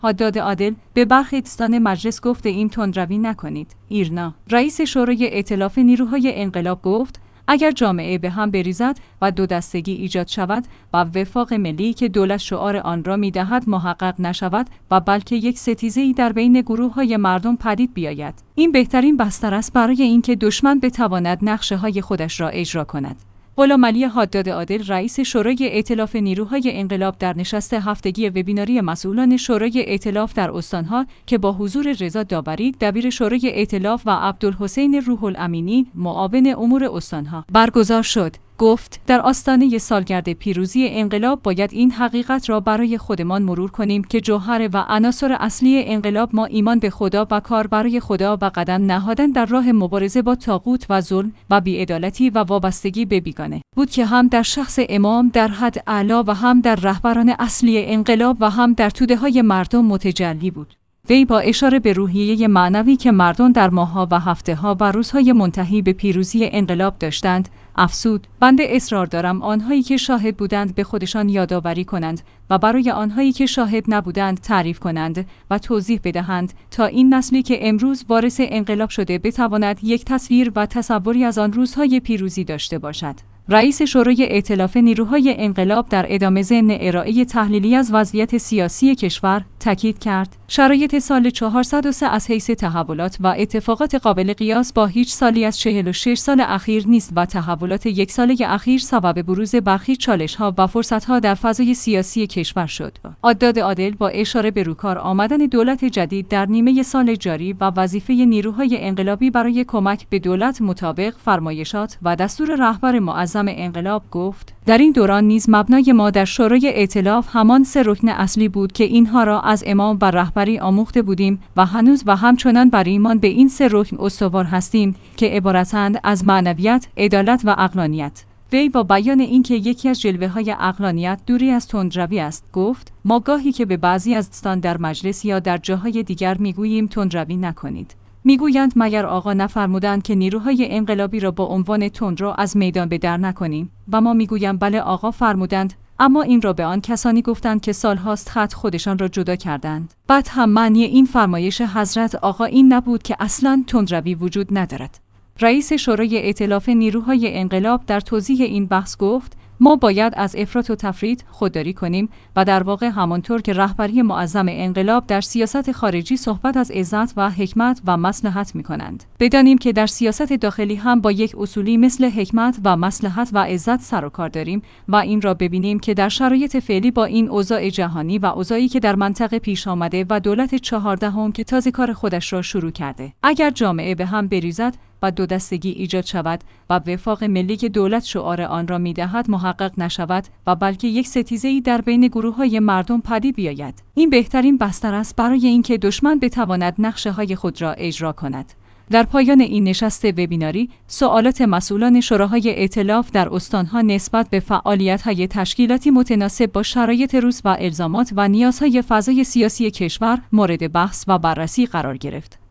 حداد عادل به برخی دوستان مجلس گفته این تندروی نکنید. ایرنا رئیس شورای ائتلاف نیروهای انقلاب گفت اگر جامعه به هم بریزد و دو دستگی ایجاد شود و وفاق ملی که دولت شعار آن را می‌دهد محقق نشود و بلکه یک ستیزه‌ای در بین گروه‌های مردم پدید بیاید، این بهترین بستر است برای اینکه دشمن بتواند نقشه‌های خودش را اجرا کند. غلامعلی حداد عادل رئیس شورای ائتلاف نیروهای انقلاب در نشست هفتگی وبیناری مسئولان شورای ائتلاف در استانها که با حضور رضا داوری دبیر شورای ائتلاف و عبدالحسین روح الامینی معاون امور استانها برگزار شد، گفت در آستانه سالگرد پیروزی انقلاب باید این حقیقت را برای خودمان مرور کنیم که جوهر و عناصر اصلی انقلاب ما ایمان به خدا و کار برای خدا و قدم نهادن در راه مبارزه با طاغوت و ظلم و بی‌عدالتی و وابستگی به بیگانه بود که هم در شخص امام در حد اعلی و هم در رهبران اصلی انقلاب و هم در توده‌های مردم متجلی بود. وی با اشاره به روحیه معنوی که مردم در ماه‌ها و هفته‌ها و روزهای منتهی به پیروزی انقلاب داشتند، افزود: بنده اصرار دارم آنهایی که شاهد بودند به خودشان یادآوری کنند و برای آنهایی که شاهد نبودند تعریف کنند و توضیح بدهند تا این نسلی که امروز وارث انقلاب شده بتواند یک تصویر و تصوری از آن روزهای پیروزی داشته باشد. رئیس شورای ائتلاف نیروهای انقلاب در ادامه ضمن ارائه تحلیلی از وضعیت سیاسی کشور تاکید کرد: شرایط سال 403 از حیث تحولات و اتفاقات قابل قیاس با هیچ سالی از 46 سال اخیر نیست و تحولات یک ساله اخیر سبب بروز برخی چالش‌ها و فرصت‌ها در فضای سیاسی کشور شد. حداد عادل با اشاره به روکار آمدن دولت جدید در نیمه سال جاری و وظیفه نیروهای انقلابی برای کمک به دولت مطابق فرمایشات و دستور رهبر معظم انقلاب گفت: در این دوران نیز مبنای ما در شورای ائتلاف همان سه رکن اصلی بود که اینها را از امام و رهبری آموخته بودیم و هنوز و همچنان بر ایمان به این سه رکن استوار هستیم که عبارتند از معنویت، عدالت و عقلانیت. وی با بیان اینکه یکی از جلوه‌های عقلانیت دوری از تندروی است گفت: ما گاهی که به بعضی از دوستان در مجلس یا در جاهای دیگر میگوییم تندروی نکنید، میگویند مگر آقا نفرمودند که نیروهای انقلابی را با عنوان تندرو از میدان به در نکنیم؟ و ما میگویم بله آقا فرمودند، اما این را به آن کسانی گفتند که سالهاست خط خودشان را جدا کردند. بعد هم معنی این فرمایش حضرت آقا این نبود که اصلاً تندروی وجود ندارد. رئیس شورای ائتلاف نیروهای انقلاب در توضیح این بحث گفت: ما باید از افراط و تفرید خودداری کنیم و در واقع همانطور که رهبری معظم انقلاب در سیاست خارجی صحبت از عزت و حکمت و مصلحت می‌کنند، بدانیم که در سیاست داخلی هم با یک اصولی مثل حکمت و مصلحت و عزت سر و کار داریم و این را ببینیم که در شرایط فعلی با این اوضاع جهانی و اوضاعی که در منطقه پیش آمده و دولت 14 که تازه کار خودش را شروع کرده، اگر جامعه به هم بریزد و دو دستگی ایجاد شود و وفاق ملی که دولت شعار آن را می‌دهد محقق نشود و بلکه یک ستیزه‌ای در بین گروه‌های مردم پدید بیاید، این بهترین بستر است برای اینکه دشمن بتواند نقشه‌های خود را اجرا کند. در پایان این نشست وبیناری، سوالات مسئولان شوراهای ائتلاف در استانها نسبت به فعالیت‌های تشکیلاتی متناسب با شرایط روز و الزامات و نیازهای فضای سیاسی کشور مورد بحث و بررسی قرار گرفت.